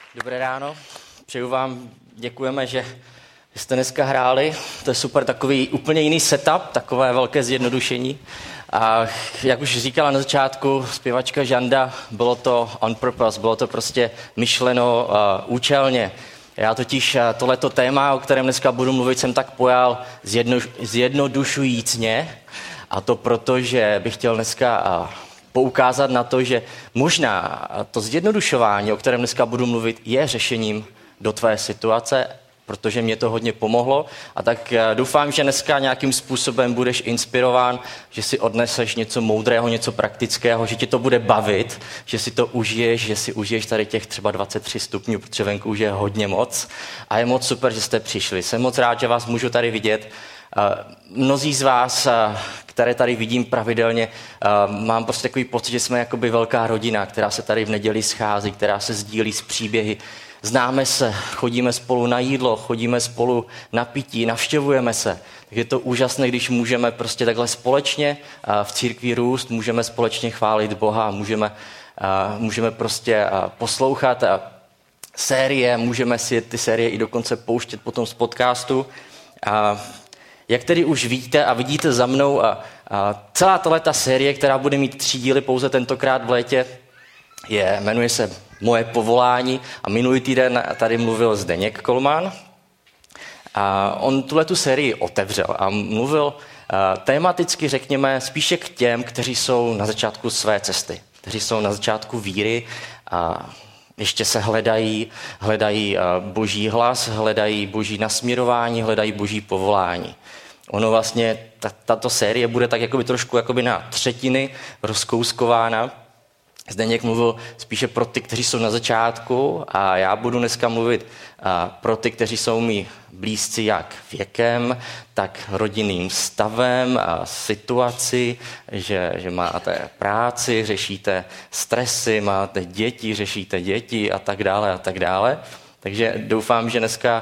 Dobré ráno, přeju vám, děkujeme, že jste dneska hráli, to je super, takový úplně jiný setup, takové velké zjednodušení. A jak už říkala na začátku zpěvačka Žanda, bylo to on purpose, bylo to prostě myšleno účelně. Já totiž tohleto téma, o kterém dneska budu mluvit, jsem tak pojal zjednodušujícně, a to proto, že bych chtěl dneska poukázat na to, že možná to zjednodušování, o kterém dneska budu mluvit, je řešením do tvé situace, protože mě to hodně pomohlo. A tak doufám, že dneska nějakým způsobem budeš inspirován, že si odneseš něco moudrého, něco praktického, že tě to bude bavit, že si to užiješ, že si užiješ tady těch třeba 23 stupňů, protože venku už je hodně moc. A je moc super, že jste přišli. Jsem moc rád, že vás můžu tady vidět. Mnozí z vás, které tady vidím pravidelně, mám prostě takový pocit, že jsme jakoby velká rodina, která se tady v neděli schází, která se sdílí s příběhy. Známe se, chodíme spolu na jídlo, chodíme spolu na pití, navštěvujeme se. Tak je to úžasné, když můžeme prostě takhle společně v církvi růst, můžeme společně chválit Boha, můžeme prostě poslouchat série, můžeme si ty série i dokonce pouštět potom z podcastu. Jak tedy už víte a vidíte za mnou, celá tato série, která bude mít 3 díly pouze tentokrát v létě, jmenuje se Moje povolání a minulý týden tady mluvil Zdeněk Kolman. A on tuhletu sérii otevřel a mluvil tematicky, řekněme, spíše k těm, kteří jsou na začátku své cesty, kteří jsou na začátku víry a ještě se hledají boží hlas, hledají boží nasměrování, hledají boží povolání. Ono vlastně, tato série bude tak jakoby trošku jakoby na třetiny rozkouskována. Zdeněk mluvil spíše pro ty, kteří jsou na začátku, a já budu dneska mluvit pro ty, kteří jsou mi blízci jak věkem, tak rodinným stavem a situaci, že máte práci, řešíte stresy, máte děti, řešíte děti a tak dále a tak dále. Takže doufám, že dneska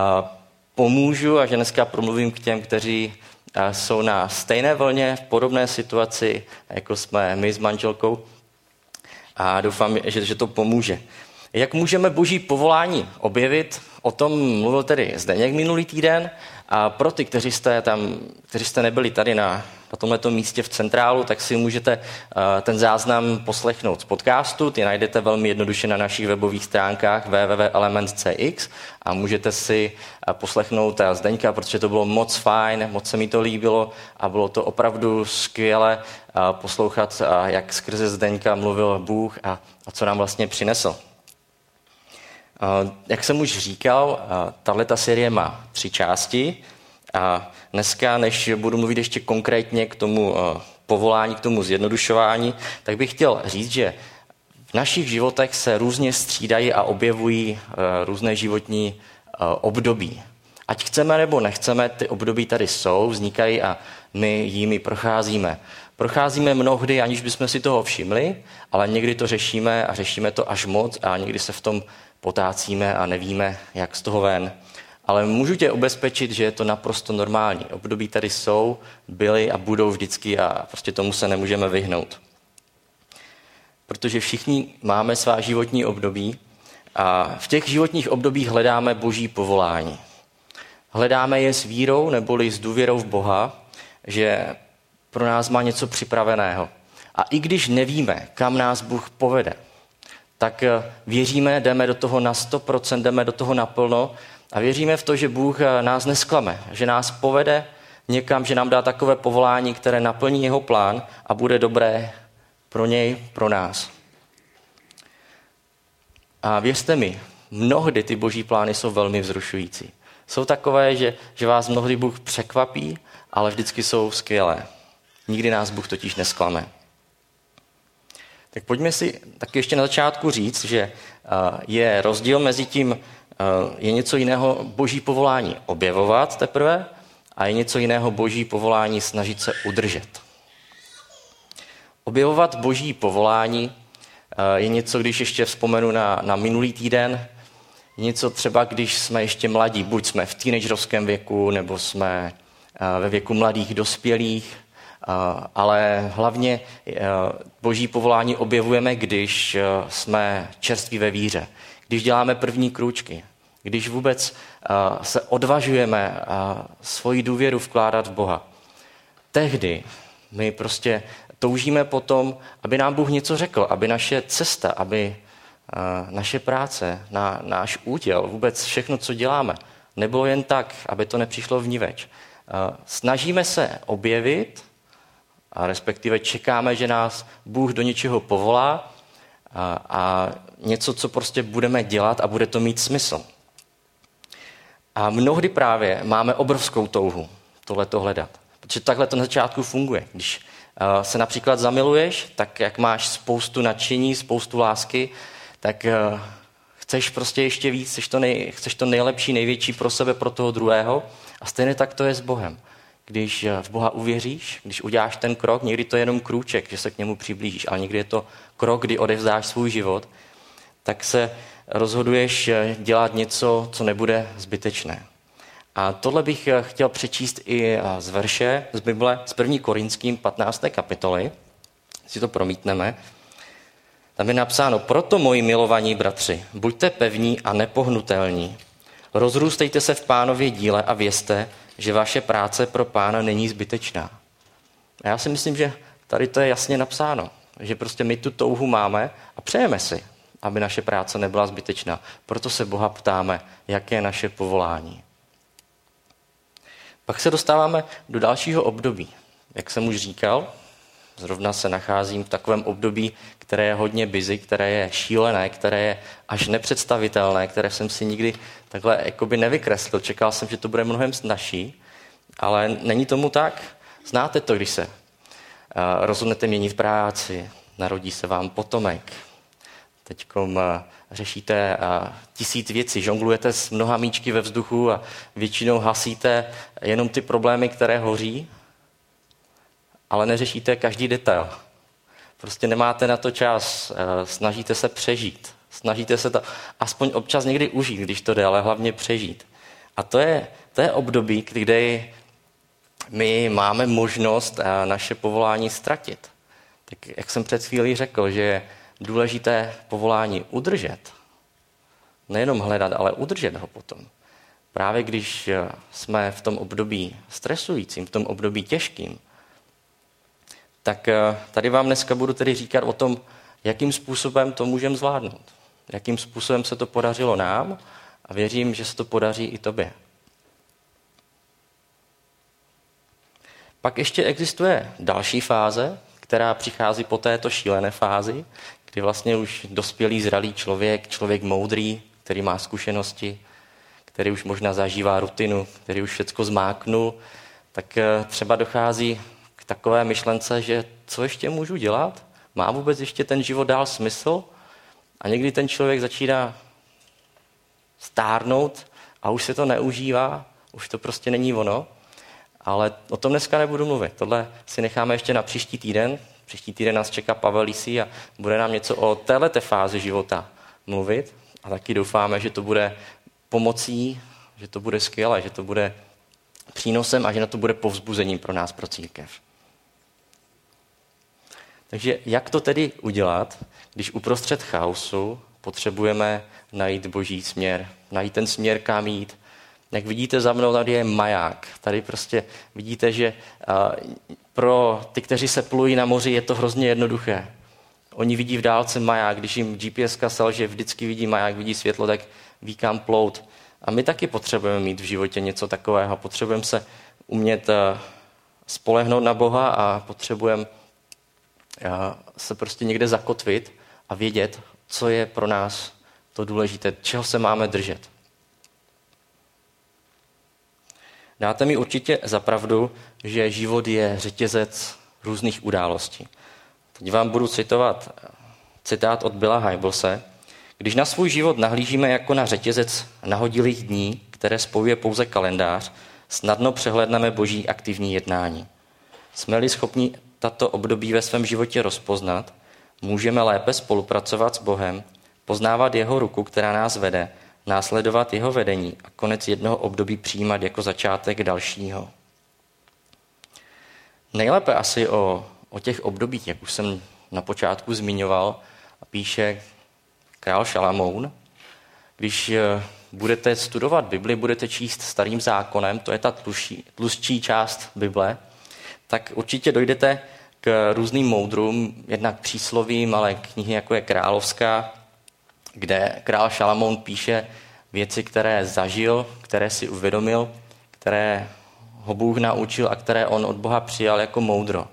pomůžu a že dneska promluvím k těm, kteří jsou na stejné vlně, v podobné situaci, jako jsme my s manželkou. A doufám, že to pomůže. Jak můžeme boží povolání objevit? O tom mluvil tedy Zdeněk minulý týden. A pro ty, kteří jste nebyli tady na tomto místě v centrálu, tak si můžete ten záznam poslechnout z podcastu. Ty najdete velmi jednoduše na našich webových stránkách www.element.cx a můžete si poslechnout Zdeňka, protože to bylo moc fajn, moc se mi to líbilo a bylo to opravdu skvěle poslouchat, jak skrze Zdeňka mluvil Bůh a co nám vlastně přinesl. Jak jsem už říkal, tato série má 3 části a dneska, než budu mluvit ještě konkrétně k tomu povolání, k tomu zjednodušování, tak bych chtěl říct, že v našich životech se různě střídají a objevují různé životní období. Ať chceme nebo nechceme, ty období tady jsou, vznikají a my jimi procházíme. Procházíme mnohdy, aniž bychom si toho všimli, ale někdy to řešíme a řešíme to až moc a někdy se v tom potácíme a nevíme, jak z toho ven. Ale můžu tě ubezpečit, že je to naprosto normální. Období tady jsou, byly a budou vždycky a prostě tomu se nemůžeme vyhnout. Protože všichni máme svá životní období a v těch životních obdobích hledáme boží povolání. Hledáme je s vírou neboli s důvěrou v Boha, že pro nás má něco připraveného. A i když nevíme, kam nás Bůh povede, tak věříme, jdeme do toho na 100%, jdeme do toho naplno a věříme v to, že Bůh nás nesklame, že nás povede někam, že nám dá takové povolání, které naplní jeho plán a bude dobré pro něj, pro nás. A věřte mi, mnohdy ty boží plány jsou velmi vzrušující. Jsou takové, že vás mnohdy Bůh překvapí, ale vždycky jsou skvělé. Nikdy nás Bůh totiž nesklame. Tak pojďme si taky ještě na začátku říct, že je rozdíl mezi tím, je něco jiného boží povolání objevovat teprve a je něco jiného boží povolání snažit se udržet. Objevovat boží povolání je něco, když ještě vzpomenu na minulý týden, něco třeba, když jsme ještě mladí, buď jsme v teenagerovském věku, nebo jsme ve věku mladých dospělých, ale hlavně boží povolání objevujeme, když jsme čerství ve víře. když děláme první krůčky, když vůbec se odvažujeme svoji důvěru vkládat v Boha. Tehdy my prostě toužíme potom, aby nám Bůh něco řekl, aby naše cesta, aby naše práce, náš úděl, vůbec všechno, co děláme, nebylo jen tak, aby to nepřišlo vniveč. Snažíme se objevit, a respektive čekáme, že nás Bůh do něčeho povolá a něco, co prostě budeme dělat a bude to mít smysl. A mnohdy právě máme obrovskou touhu tohleto hledat. Protože takhle to na začátku funguje. Když se například zamiluješ, tak jak máš spoustu nadšení, spoustu lásky, tak chceš prostě ještě víc, chceš to nejlepší, největší pro sebe, pro toho druhého. A stejně tak to je s Bohem. Když v Boha uvěříš, když uděláš ten krok, někdy to je jenom krůček, že se k němu přiblížíš, ale někdy je to krok, kdy odevzdáš svůj život, tak se rozhoduješ dělat něco, co nebude zbytečné. A tohle bych chtěl přečíst i z verše z Bible, z 1. Korinským 15. kapitoly. Si to promítneme. Tam je napsáno: proto, moji milovaní bratři, buďte pevní a nepohnutelní. Rozrůstejte se v Pánově díle a vězte, že vaše práce pro Pána není zbytečná. A já si myslím, že tady to je jasně napsáno, že prostě my tu touhu máme a přejeme si, aby naše práce nebyla zbytečná. Proto se Boha ptáme, jaké je naše povolání. Pak se dostáváme do dalšího období. Jak jsem už říkal, zrovna se nacházím v takovém období, které je hodně busy, které je šílené, které je až nepředstavitelné, které jsem si nikdy takhle jakoby nevykreslil. Čekal jsem, že to bude mnohem snazší, ale není tomu tak. Znáte to, když se rozhodnete měnit práci, narodí se vám potomek. Teďkom řešíte 1000 věcí, žonglujete s mnoha míčky ve vzduchu a většinou hasíte jenom ty problémy, které hoří, ale neřešíte každý detail. Prostě nemáte na to čas, snažíte se přežít, snažíte se to aspoň občas někdy užít, když to jde, ale hlavně přežít. A to je období, kdy my máme možnost naše povolání ztratit. Tak jak jsem před chvílí řekl, že je důležité povolání udržet, nejenom hledat, ale udržet ho potom. Právě když jsme v tom období stresujícím, v tom období těžkým, tak tady vám dneska budu tedy říkat o tom, jakým způsobem to můžeme zvládnout. Jakým způsobem se to podařilo nám a věřím, že se to podaří i tobě. Pak ještě existuje další fáze, která přichází po této šílené fázi, kdy vlastně už dospělý, zralý člověk moudrý, který má zkušenosti, který už možná zažívá rutinu, který už všecko zmáknul, tak třeba dochází k takové myšlence, že co ještě můžu dělat? Má vůbec ještě ten život dál smysl? A někdy ten člověk začíná stárnout a už se to neužívá, už to prostě není ono. Ale o tom dneska nebudu mluvit. Tohle si necháme ještě na příští týden. Příští týden nás čeká Pavel Lisý a bude nám něco o této fázi života mluvit. A taky doufáme, že to bude pomocí, že to bude skvělé, že to bude přínosem a že na to bude povzbuzením pro nás, pro církev. Takže jak to tedy udělat, když uprostřed chaosu potřebujeme najít boží směr, najít ten směr, kam jít. Jak vidíte za mnou, tady je maják. Tady prostě vidíte, že pro ty, kteří se plují na moři, je to hrozně jednoduché. Oni vidí v dálce maják, když jim GPS-ka selže, vždycky vidí maják, vidí světlo, tak ví kam plout. A my taky potřebujeme mít v životě něco takového. Potřebujeme se umět spolehnout na Boha a potřebujeme se prostě někde zakotvit a vědět, co je pro nás to důležité, čeho se máme držet. Dáte mi určitě za pravdu, že život je řetězec různých událostí. Teď vám budu citovat citát od Billa Hybelse. Když na svůj život nahlížíme jako na řetězec nahodilých dní, které spojuje pouze kalendář, snadno přehlédneme boží aktivní jednání. Jsme-li schopni tato období ve svém životě rozpoznat, můžeme lépe spolupracovat s Bohem, poznávat jeho ruku, která nás vede, následovat jeho vedení a konec jednoho období přijímat jako začátek dalšího. Nejlépe asi o těch obdobích, jak už jsem na počátku zmiňoval, píše král Šalamoun, když budete studovat Bibli, budete číst Starým zákonem, to je ta tlustší část Bible, tak určitě dojdete k různým moudrům, jednak příslovím, ale knihy jako je Královská, kde král Šalamoun píše věci, které zažil, které si uvědomil, které ho Bůh naučil a které on od Boha přijal jako moudro.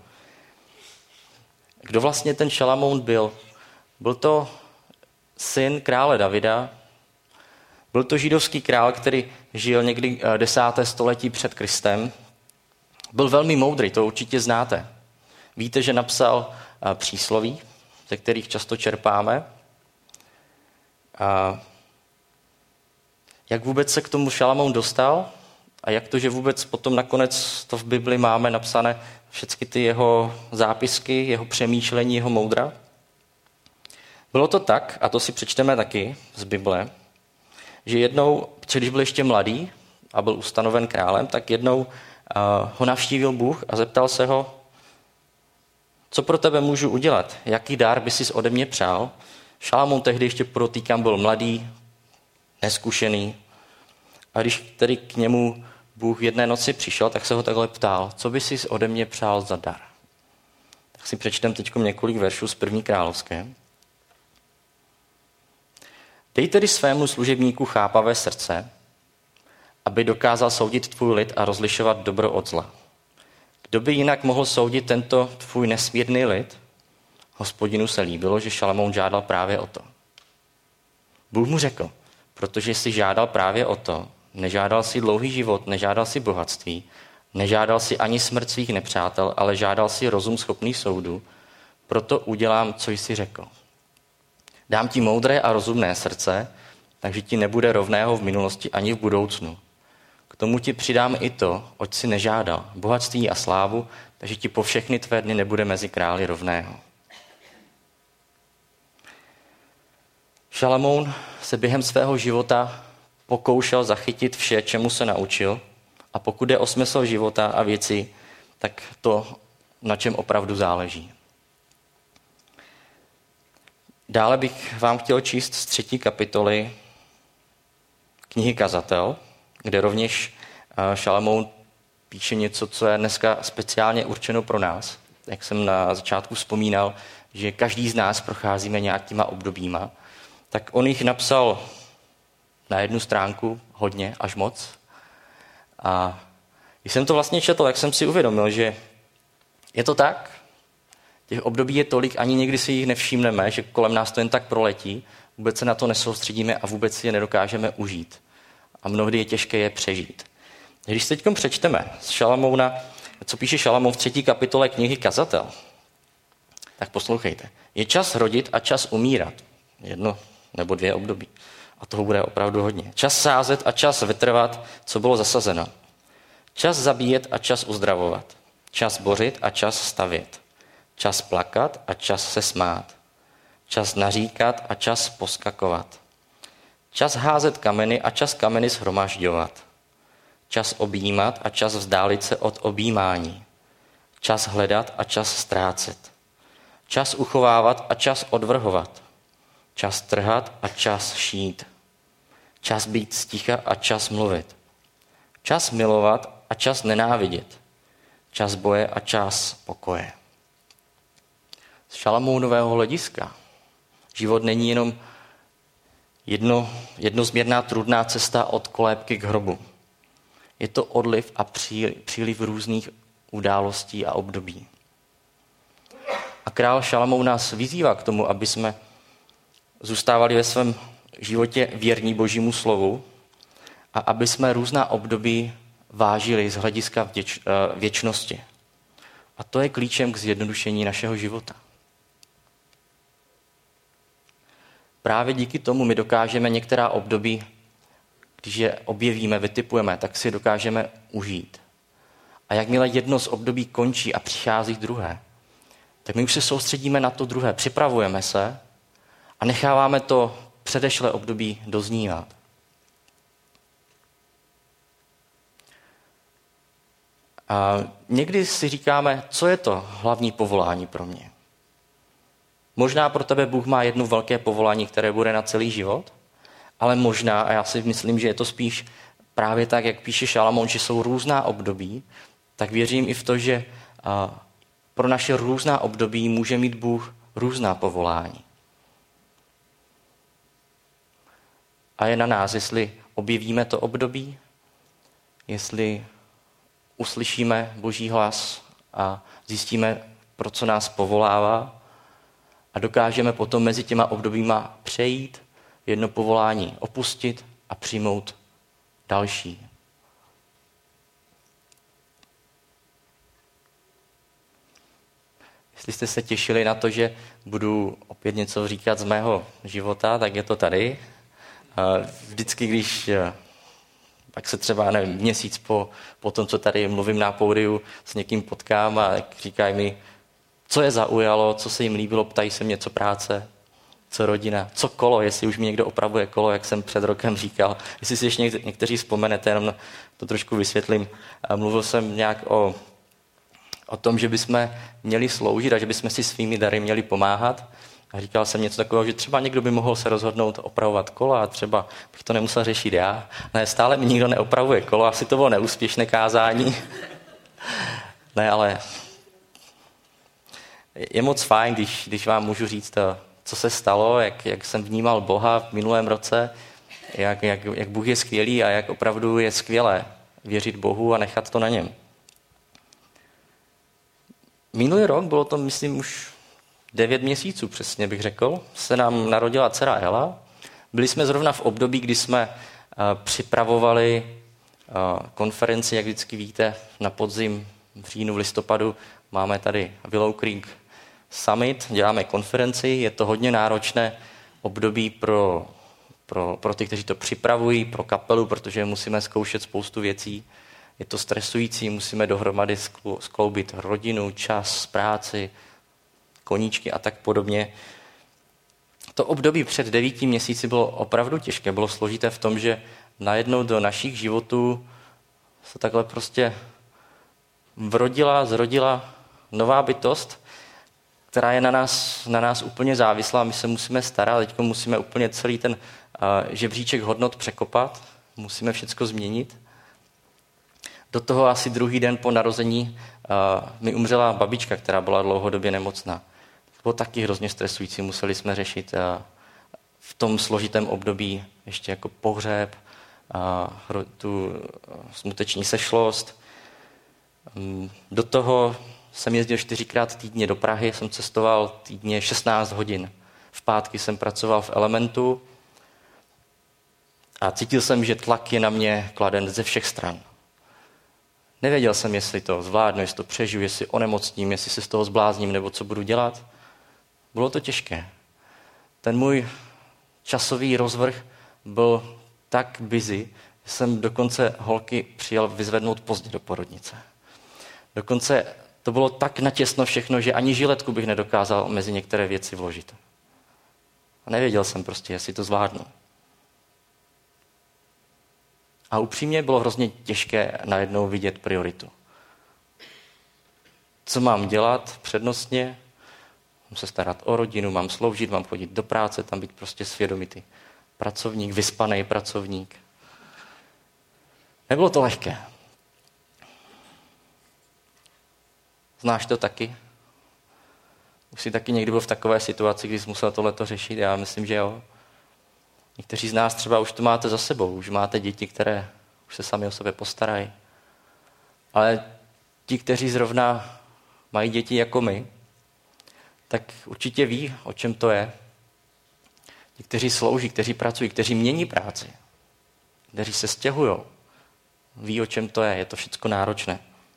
Kdo vlastně ten Šalamoun byl? Byl to syn krále Davida, byl to židovský král, který žil někdy 10. století před Kristem. Byl velmi moudrý, to určitě znáte. Víte, že napsal přísloví, ze kterých často čerpáme. A jak vůbec se k tomu Šalamoun dostal a jak to, že vůbec potom nakonec to v Bibli máme napsané všechny ty jeho zápisky, jeho přemýšlení, jeho moudra. Bylo to tak, a to si přečteme taky z Bible, že jednou, když byl ještě mladý a byl ustanoven králem, tak jednou ho navštívil Bůh a zeptal se ho, co pro tebe můžu udělat, jaký dár by si ode mě přál. Šalamoun tehdy ještě podotýkám byl mladý, neskušený. A když tedy k němu Bůh v jedné noci přišel, tak se ho takhle ptal, co by si ode mě přál za dar. Tak si přečtem teď několik veršů z 1. Královské. Dej tedy svému služebníku chápavé srdce, aby dokázal soudit tvůj lid a rozlišovat dobro od zla. Kdo by jinak mohl soudit tento tvůj nesmírný lid? Hospodinu se líbilo, že Šalamoun žádal právě o to. Bůh mu řekl, protože jsi žádal právě o to, nežádal si dlouhý život, nežádal si bohatství, nežádal si ani smrt svých nepřátel, ale žádal si rozum schopný soudu, proto udělám, co jsi řekl. Dám ti moudré a rozumné srdce, takže ti nebude rovného v minulosti ani v budoucnu. K tomu ti přidám i to, oč si nežádal, bohatství a slávu, takže ti po všechny tvé dny nebude mezi králi rovného. Šalamoun se během svého života pokoušel zachytit vše, čemu se naučil, a pokud jde o smysl života a věci, tak to, na čem opravdu záleží. Dále bych vám chtěl číst z 3. kapitoly knihy Kazatel, kde rovněž Šalamoun píše něco, co je dneska speciálně určeno pro nás. Jak jsem na začátku vzpomínal, že každý z nás procházíme nějakýma obdobíma, tak on jich napsal na jednu stránku hodně, až moc. A když jsem to vlastně četl, tak jsem si uvědomil, že je to tak. Těch období je tolik, ani někdy si jich nevšimneme, že kolem nás to jen tak proletí, vůbec se na to nesoustředíme a vůbec si je nedokážeme užít. A mnohdy je těžké je přežít. Když teď přečteme z Šalamouna, co píše Šalamoun v 3. kapitole knihy Kazatel, tak poslouchejte. Je čas rodit a čas umírat. 1 nebo 2 období. A toho bude opravdu hodně. Čas sázet a čas vytrvat, co bylo zasazeno. Čas zabíjet a čas uzdravovat. Čas bořit a čas stavět. Čas plakat a čas se smát. Čas naříkat a čas poskakovat. Čas házet kameny a čas kameny shromažďovat. Čas objímat a čas vzdálit se od objímání. Čas hledat a čas ztrácet. Čas uchovávat a čas odvrhovat. Čas trhat a čas šít. Čas být sticha a čas mluvit. Čas milovat a čas nenávidět. Čas boje a čas pokoje. Z Šalamounového hlediska život není jenom jednosměrná trudná cesta od kolébky k hrobu. Je to odliv a příliv různých událostí a období. A král Šalamoun nás vyzývá k tomu, aby jsme zůstávali ve svém životě věrní Božímu slovu a aby jsme různá období vážili z hlediska věčnosti. A to je klíčem k zjednodušení našeho života. Právě díky tomu my dokážeme některá období, když je objevíme, vytipujeme, tak si dokážeme užít. A jakmile jedno z období končí a přichází druhé, tak my už se soustředíme na to druhé, připravujeme se a necháváme to předešlé období doznívat. A někdy si říkáme, co je to hlavní povolání pro mě. Možná pro tebe Bůh má jedno velké povolání, které bude na celý život, ale možná, a já si myslím, že je to spíš právě tak, jak píše Šalamón, že jsou různá období, tak věřím i v to, že pro naše různá období může mít Bůh různá povolání. A je na nás, jestli objevíme to období, jestli uslyšíme Boží hlas a zjistíme, pro co nás povolává a dokážeme potom mezi těma obdobíma přejít, jedno povolání opustit a přijmout další. Jestli jste se těšili na to, že budu opět něco říkat z mého života, tak je to tady. Vždycky, když pak se třeba měsíc po tom, co tady mluvím na pódiu, s někým potkám a říkají mi, co je zaujalo, co se jim líbilo, ptají se mě, co práce, co rodina, co kolo, jestli už mi někdo opravuje kolo, jak jsem před rokem říkal. Jestli si ještě někteří vzpomenete, jenom to trošku vysvětlím. Mluvil jsem nějak o tom, že bychom měli sloužit a že bychom si svými dary měli pomáhat. A říkal jsem něco takového, že třeba někdo by mohl se rozhodnout opravovat kola a třeba bych to nemusel řešit já. Ne, stále mi nikdo neopravuje kolo, asi to bylo neúspěšné kázání. Ne, ale je moc fajn, když vám můžu říct, co se stalo, jak jsem vnímal Boha v minulém roce, jak Bůh je skvělý a jak opravdu je skvělé věřit Bohu a nechat to na něm. Minulý rok, bylo to, myslím, už 9 měsíců přesně bych řekl, se nám narodila dcera Ela. Byli jsme zrovna v období, kdy jsme připravovali konferenci, jak vždycky víte, na podzim, v říjnu, v listopadu. Máme tady Willow Creek Summit, děláme konferenci, je to hodně náročné období pro ty, kteří to připravují, pro kapelu, protože musíme zkoušet spoustu věcí. Je to stresující, musíme dohromady skloubit rodinu, čas, práci, koníčky a tak podobně. To období před 9 měsíci bylo opravdu těžké, bylo složité v tom, že najednou do našich životů se takhle prostě zrodila nová bytost, která je na nás úplně závislá. My se musíme starat, teď musíme úplně celý ten žebříček hodnot překopat, musíme všecko změnit. Do toho asi druhý den po narození mi umřela babička, která byla dlouhodobě nemocná. To bylo taky hrozně stresující, museli jsme řešit v tom složitém období ještě jako pohřeb, tu smuteční sešlost. Do toho jsem jezdil 4krát týdně do Prahy, jsem cestoval týdně 16 hodin. V pátky jsem pracoval v Elementu a cítil jsem, že tlak je na mě kladen ze všech stran. Nevěděl jsem, jestli to zvládnu, jestli to přežiju, jestli onemocním, jestli se z toho zblázním, nebo co budu dělat. Bylo to těžké. Ten můj časový rozvrh byl tak busy, že jsem dokonce holky přijel vyzvednout pozdě do porodnice. Dokonce to bylo tak natěsno všechno, že ani žiletku bych nedokázal mezi některé věci vložit. A nevěděl jsem prostě, jestli to zvládnu. A upřímně bylo hrozně těžké najednou vidět prioritu. Co mám dělat přednostně? Mám se starat o rodinu, mám sloužit, mám chodit do práce, tam být prostě svědomitý pracovník, vyspaný pracovník. Nebylo to lehké. Znáš to taky? Už jsi taky někdy byl v takové situaci, kdy jsi musel tohleto řešit? Já myslím, že jo. Někteří z nás třeba už to máte za sebou, už máte děti, které už se sami o sebe postarají. Ale ti, kteří zrovna mají děti jako my, tak určitě ví, o čem to je. Ti, kteří slouží, kteří pracují, kteří mění práci, kteří se stěhují, ví, o čem to je to všechno náročné.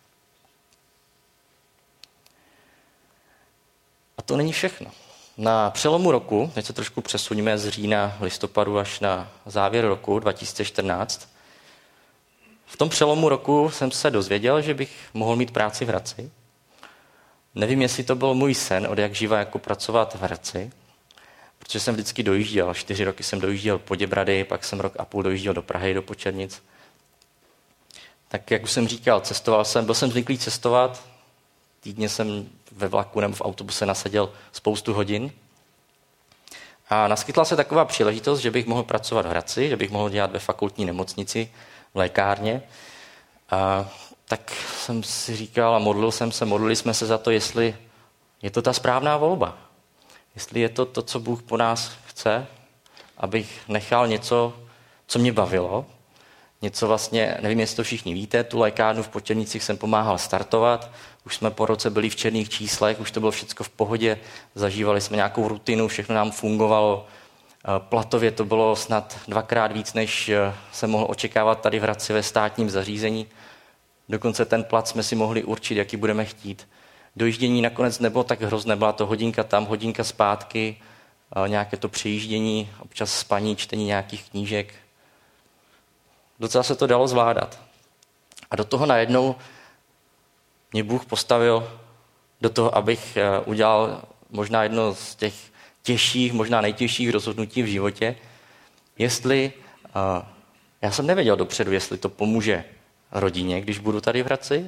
A to není všechno. Na přelomu roku, teď se trošku přesuníme z října, listopadu až na závěr roku 2014, v tom přelomu roku jsem se dozvěděl, že bych mohl mít práci v Hradci. Nevím, jestli to byl můj sen, od jak živa jako pracovat v Hradci, protože jsem vždycky dojížděl. 4 roky jsem dojížděl po Děbrady, pak jsem 1,5 roku dojížděl do Prahy, do Počernic. Tak jak už jsem říkal, byl jsem zvyklý cestovat, týdně jsem ve vlaku nebo v autobuse nasadil spoustu hodin. A naskytla se taková příležitost, že bych mohl pracovat v Hradci, že bych mohl dělat ve fakultní nemocnici, v lékárně. A tak jsem si říkal a modlili jsme se za to, jestli je to ta správná volba. Jestli je to to, co Bůh po nás chce, abych nechal něco, co mě bavilo. Něco vlastně, nevím, jestli to všichni víte, tu lékárnu v Počernicích jsem pomáhal startovat. Už jsme po roce byli v černých číslech, už to bylo všechno v pohodě, zažívali jsme nějakou rutinu, všechno nám fungovalo. Platově to bylo snad 2x víc, než jsem mohl očekávat tady v Hradci ve státním zařízení. Dokonce ten plat jsme si mohli určit, jaký budeme chtít. Dojíždění nakonec nebylo tak hrozné, byla to hodinka tam, hodinka zpátky, nějaké to přejíždění, občas spaní, čtení nějakých knížek. Docela se to dalo zvládat. A do toho najednou mě Bůh postavil do toho, abych udělal možná jedno z těch těžších, možná nejtěžších rozhodnutí v životě. Jestli, já jsem nevěděl dopředu, jestli to pomůže rodině, když budu tady v Hradci.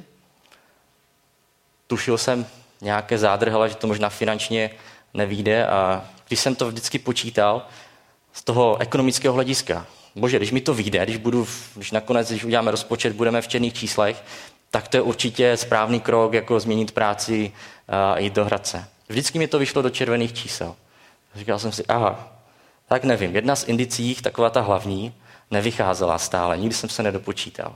Tušil jsem nějaké zádrhele, že to možná finančně nevyjde a když jsem to vždycky počítal z toho ekonomického hlediska, bože, když mi to vyjde, když nakonec, když uděláme rozpočet, budeme v černých číslech, tak to je určitě správný krok, jako změnit práci a jít do Hradce. Vždycky mi to vyšlo do červených čísel. Říkal jsem si, tak nevím, jedna z indicí, taková ta hlavní, nevycházela stále, nikdy jsem se nedopočítal.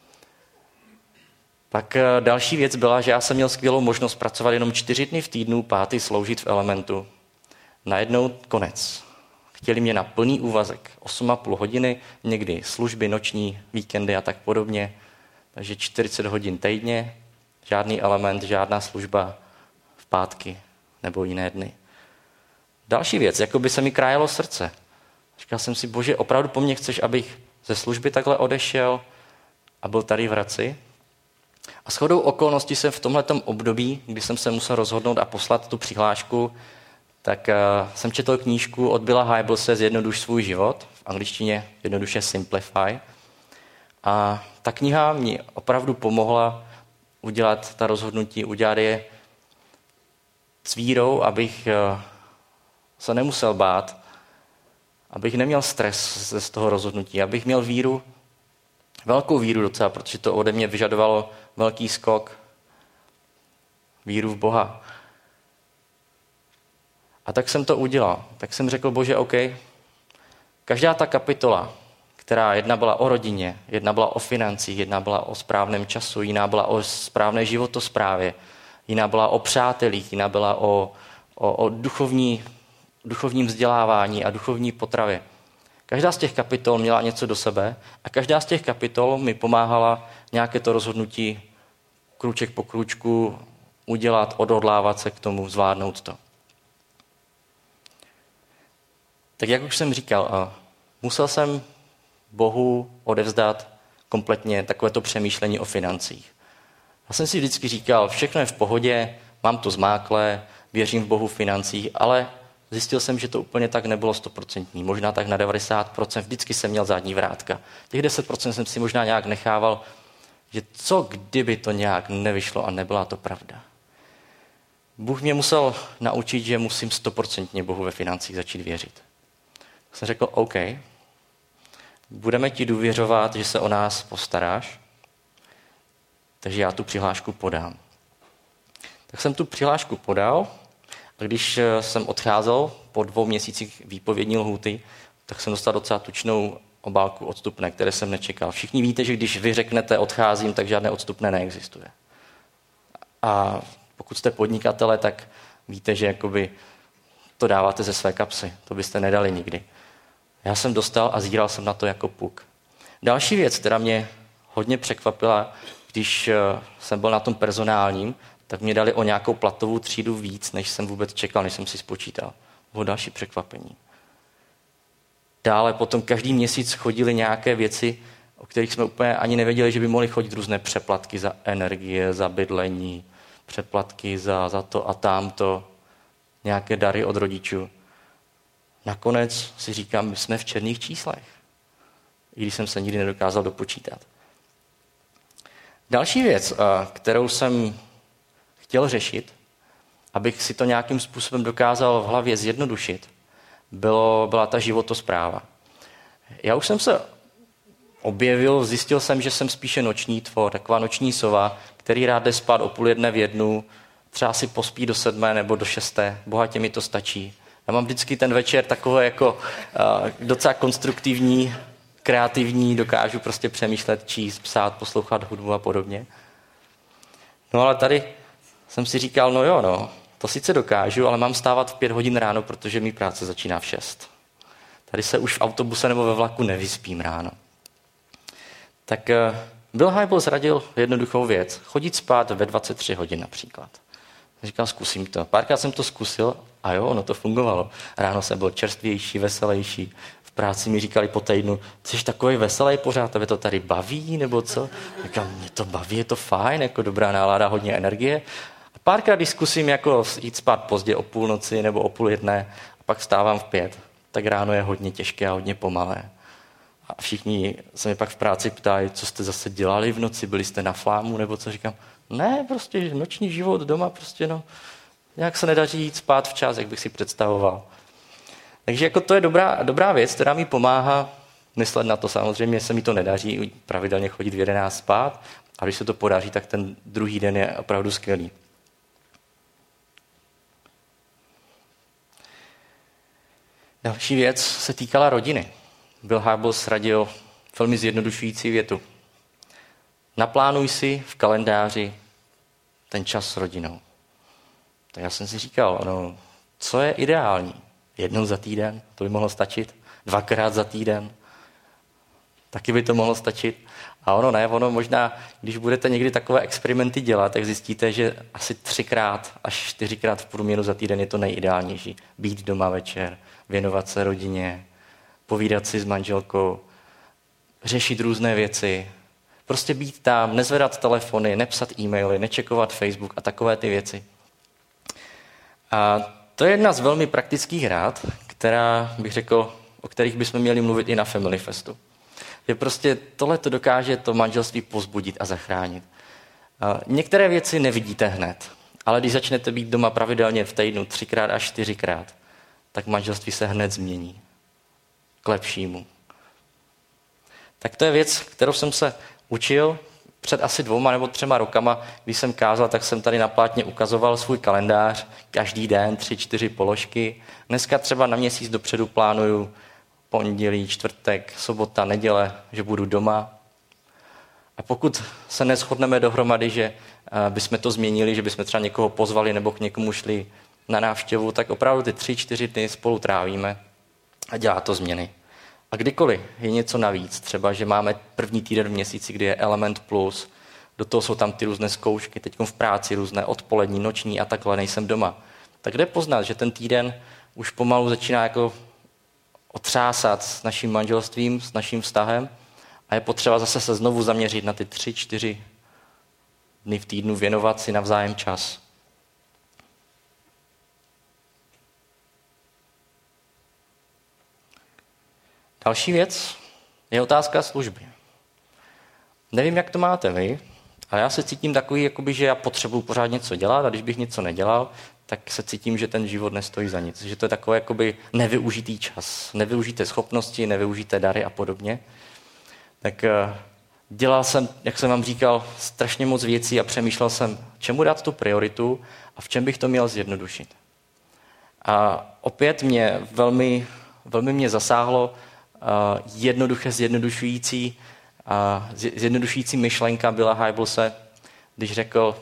Pak další věc byla, že já jsem měl skvělou možnost pracovat jenom 4 dny v týdnu, 5. sloužit v Elementu. Najednou konec. Chtěli mě na plný úvazek, 8,5 hodiny, někdy služby, noční, víkendy a tak podobně. Takže 40 hodin týdně, žádný Element, žádná služba v pátky nebo jiné dny. Další věc, jako by se mi krájelo srdce. Říkal jsem si, bože, opravdu po mně chceš, abych ze služby takhle odešel a byl tady v Hradci? A shodou okolností jsem v tomhletom období, kdy jsem se musel rozhodnout a poslat tu přihlášku, tak jsem četl knížku od Billa Hybelse Zjednoduš svůj život, v angličtině jednoduše Simplify. A ta kniha mi opravdu pomohla udělat ta rozhodnutí, udělat je s vírou, abych se nemusel bát, abych neměl stres z toho rozhodnutí, abych měl víru, velkou víru docela, protože to ode mě vyžadovalo velký skok, víru v Boha. A tak jsem to udělal. Tak jsem řekl, bože, OK, každá ta kapitola, která jedna byla o rodině, jedna byla o financích, jedna byla o správném času, jiná byla o správné životosprávě, jiná byla o přátelích, jiná byla o duchovním vzdělávání a duchovní potravě. Každá z těch kapitol měla něco do sebe a každá z těch kapitol mi pomáhala nějaké to rozhodnutí krůček po krůčku udělat, odhodlávat se k tomu, zvládnout to. Tak jak už jsem říkal, musel jsem Bohu odevzdat kompletně takovéto přemýšlení o financích. Já jsem si vždycky říkal, všechno je v pohodě, mám to zmáklé, věřím v Bohu v financích, ale zjistil jsem, že to úplně tak nebylo 100%, možná tak na 90%, vždycky jsem měl zadní vrátka. Těch 10% jsem si možná nějak nechával, že co kdyby to nějak nevyšlo a nebyla to pravda. Bůh mě musel naučit, že musím 100% Bohu ve financích začít věřit. Tak jsem řekl, OK, budeme ti důvěřovat, že se o nás postaráš, takže já tu přihlášku podám. Tak jsem tu přihlášku podal a když jsem odcházel po 2 měsících výpovědní lhůty, tak jsem dostal docela tučnou obálku odstupné, které jsem nečekal. Všichni víte, že když vy řeknete odcházím, tak žádné odstupné neexistuje. A pokud jste podnikatele, tak víte, že jakoby to dáváte ze své kapsy. To byste nedali nikdy. Já jsem dostal a zíral jsem na to jako puk. Další věc, která mě hodně překvapila, když jsem byl na tom personálním, tak mě dali o nějakou platovou třídu víc, než jsem vůbec čekal, než jsem si spočítal. Bylo další překvapení. Dále potom každý měsíc chodily nějaké věci, o kterých jsme úplně ani nevěděli, že by mohly chodit různé přeplatky za energie, za bydlení, přeplatky za to a tamto, nějaké dary od rodičů. Nakonec si říkám, my jsme v černých číslech, i když jsem se nikdy nedokázal dopočítat. Další věc, kterou jsem chtěl řešit, abych si to nějakým způsobem dokázal v hlavě zjednodušit, byla ta životospráva. Já už jsem se objevil, zjistil jsem, že jsem spíše noční tvor, taková noční sova, který rád jde spát o 12:30 v 1, třeba si pospí do 7 nebo do 6, bohatě mi to stačí. Já mám vždycky ten večer takové jako docela konstruktivní, kreativní, dokážu prostě přemýšlet, číst, psát, poslouchat hudbu a podobně. No ale tady jsem si říkal, to sice dokážu, ale mám stávat v 5 hodin ráno, protože mý práce začíná v 6. Tady se už v autobuse nebo ve vlaku nevyspím ráno. Tak Bill Hybels radil jednoduchou věc. Chodit spát ve 23 hodin například. Říkal, zkusím to. Párkrát jsem to zkusil a ono to fungovalo. Ráno jsem byl čerstvější, veselější. V práci mi říkali po týdnu, jsi takový veselý pořád, tebe to tady baví, nebo co? Říkám, mě to baví, je to fajn, jako dobrá nálada, hodně energie. A párkrát, když zkusím jako jít spát pozdě o půlnoci nebo o 12:30 a pak vstávám v 5, tak ráno je hodně těžké a hodně pomalé. A všichni se mi pak v práci ptají, co jste zase dělali v noci, byli jste na flámu, nebo co? Říkám, ne, prostě noční život doma, nějak se nedaří jít spát včas, jak bych si představoval. Takže jako to je dobrá věc, která mi pomáhá myslet na to. Samozřejmě se mi to nedaří pravidelně chodit v 11 spát, a když se to podaří, tak ten druhý den je opravdu skvělý. Další věc se týkala rodiny. Bill Hybels radil velmi zjednodušující větu. Naplánuj si v kalendáři ten čas s rodinou. Tak já jsem si říkal, co je ideální? 1 za týden, to by mohlo stačit. 2krát za týden, taky by to mohlo stačit. A ono možná, když budete někdy takové experimenty dělat, tak zjistíte, že asi 3krát až 4krát v průměru za týden je to nejideálnější. Být doma večer, věnovat se rodině, povídat si s manželkou, řešit různé věci, prostě být tam, nezvedat telefony, nepsat e-maily, nečekovat Facebook a takové ty věci. A to je jedna z velmi praktických rád, která bych řekl, o kterých bychom měli mluvit i na Family Festu. Že prostě tohle to dokáže to manželství povzbudit a zachránit. A některé věci nevidíte hned, ale když začnete být doma pravidelně v týdnu 3krát až 4krát, tak manželství se hned změní k lepšímu. Tak to je věc, kterou jsem se učil před asi 2 nebo 3 rokama, když jsem kázal, tak jsem tady na plátně ukazoval svůj kalendář, každý den 3-4 položky. Dneska třeba na měsíc dopředu plánuju pondělí, čtvrtek, sobota, neděle, že budu doma. A pokud se neshodneme dohromady, že bychom to změnili, že bychom třeba někoho pozvali nebo k někomu šli na návštěvu, tak opravdu ty 3-4 dny spolu trávíme a dělá to změny. A kdykoliv je něco navíc, třeba, že máme první týden v měsíci, kdy je Element Plus, do toho jsou tam ty různé zkoušky, teď v práci různé odpolední, noční a takhle, nejsem doma. Tak jde poznat, že ten týden už pomalu začíná jako otřásat s naším manželstvím, s naším vztahem a je potřeba zase se znovu zaměřit na ty 3-4 dny v týdnu, věnovat si navzájem čas. Další věc je otázka služby. Nevím, jak to máte vy, ale já se cítím takový, že já potřebuji pořád něco dělat a když bych něco nedělal, tak se cítím, že ten život nestojí za nic. Že to je takový nevyužitý čas, nevyužité schopnosti, nevyužité dary a podobně. Tak dělal jsem, jak jsem vám říkal, strašně moc věcí a přemýšlel jsem, čemu dát tu prioritu a v čem bych to měl zjednodušit. A opět mě velmi mě zasáhlo jednoduché zjednodušující myšlenka Billa Hybelse, když řekl,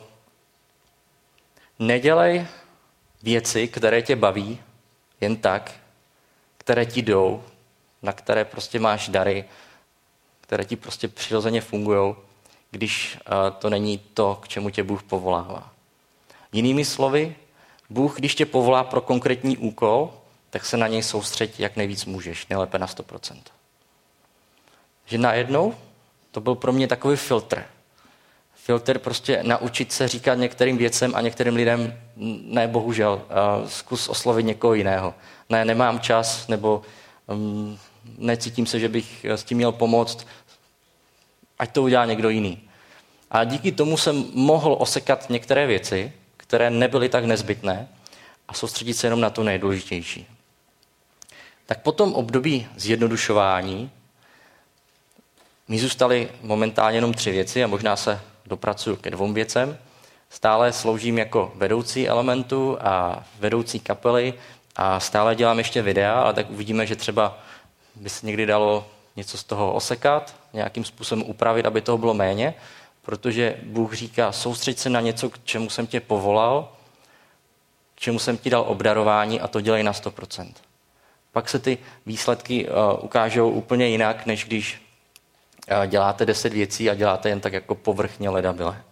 nedělej věci, které tě baví, jen tak, které ti jdou, na které prostě máš dary, které ti prostě přirozeně fungujou, když to není to, k čemu tě Bůh povolává. Jinými slovy, Bůh, když tě povolá pro konkrétní úkol, tak se na něj soustřeď, jak nejvíc můžeš, nejlépe na 100%. Že najednou to byl pro mě takový filtr. Filtr prostě naučit se říkat některým věcem a některým lidem, ne bohužel, zkus oslovit někoho jiného. Ne, nemám čas, nebo necítím se, že bych s tím měl pomoct, ať to udělá někdo jiný. A díky tomu jsem mohl osekat některé věci, které nebyly tak nezbytné a soustředit se jenom na to nejdůležitější. Tak po tom období zjednodušování mi zůstaly momentálně jenom 3 věci a možná se dopracuju ke 2 věcem. Stále sloužím jako vedoucí elementu a vedoucí kapely a stále dělám ještě videa, ale tak uvidíme, že třeba by se někdy dalo něco z toho osekat, nějakým způsobem upravit, aby toho bylo méně, protože Bůh říká, soustřeď se na něco, k čemu jsem tě povolal, k čemu jsem ti dal obdarování a to dělej na 100%. Pak se ty výsledky ukážou úplně jinak, než když děláte 10 věcí a děláte jen tak jako povrchně ledabyle.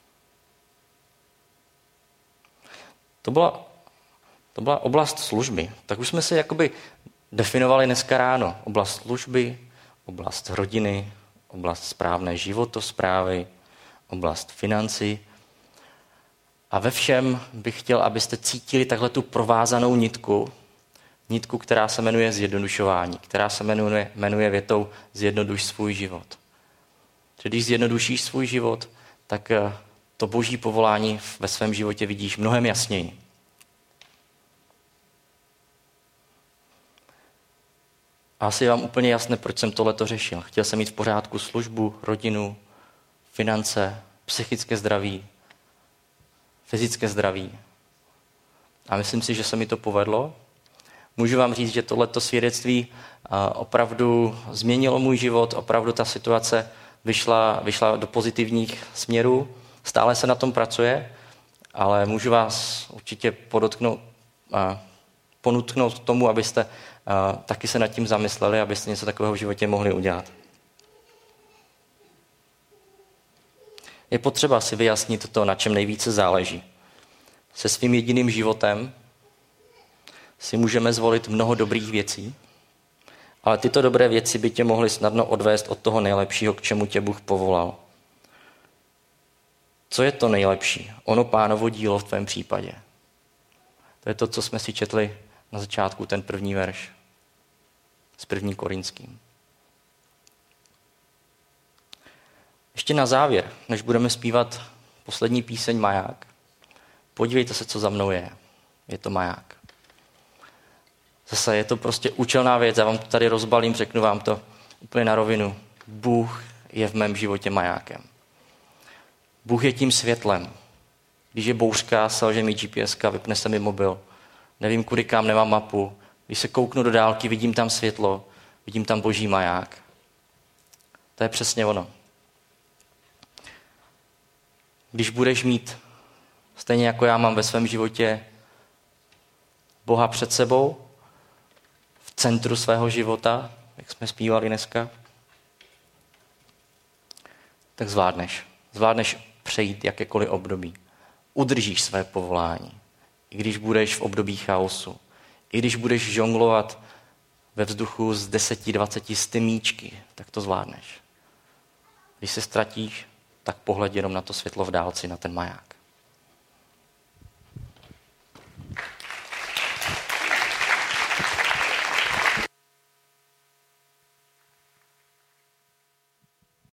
To byla oblast služby. Tak už jsme si jakoby definovali dneska ráno. Oblast služby, oblast rodiny, oblast správné životosprávy, oblast financí. A ve všem bych chtěl, abyste cítili takhle tu provázanou nitku, která se jmenuje zjednodušování, která se jmenuje větou zjednoduš svůj život. Když zjednodušíš svůj život, tak to boží povolání ve svém životě vidíš mnohem jasněji. A asi je vám úplně jasné, proč jsem tohleto řešil. Chtěl jsem mít v pořádku službu, rodinu, finance, psychické zdraví, fyzické zdraví. A myslím si, že se mi to povedlo. Můžu vám říct, že tohleto svědectví opravdu změnilo můj život, opravdu ta situace vyšla do pozitivních směrů. Stále se na tom pracuje, ale můžu vás určitě ponutknout k tomu, abyste taky se nad tím zamysleli, abyste něco takového v životě mohli udělat. Je potřeba si vyjasnit to, na čem nejvíce záleží. Se svým jediným životem si můžeme zvolit mnoho dobrých věcí, ale tyto dobré věci by tě mohly snadno odvést od toho nejlepšího, k čemu tě Bůh povolal. Co je to nejlepší? Ono Pánovo dílo v tvém případě. To je to, co jsme si četli na začátku, ten 1. verš s 1. Korinským. Ještě na závěr, než budeme zpívat poslední píseň Maják, podívejte se, co za mnou je. Je to maják. Zase je to prostě účelná věc, já vám to tady rozbalím, řeknu vám to úplně na rovinu. Bůh je v mém životě majákem. Bůh je tím světlem. Když je bouřka, selže mi GPSka, vypne se mi mobil. Nevím kudy kam, nemám mapu. Když se kouknu do dálky, vidím tam světlo, vidím tam boží maják. To je přesně ono. Když budeš mít, stejně jako já mám ve svém životě, Boha před sebou, v centru svého života, jak jsme zpívali dneska, tak zvládneš. Zvládneš přejít jakékoliv období. Udržíš své povolání. I když budeš v období chaosu. I když budeš žonglovat ve vzduchu z 10, 20, 100 míčky, tak to zvládneš. Když se ztratíš, tak pohled jenom na to světlo v dálci, na ten maják.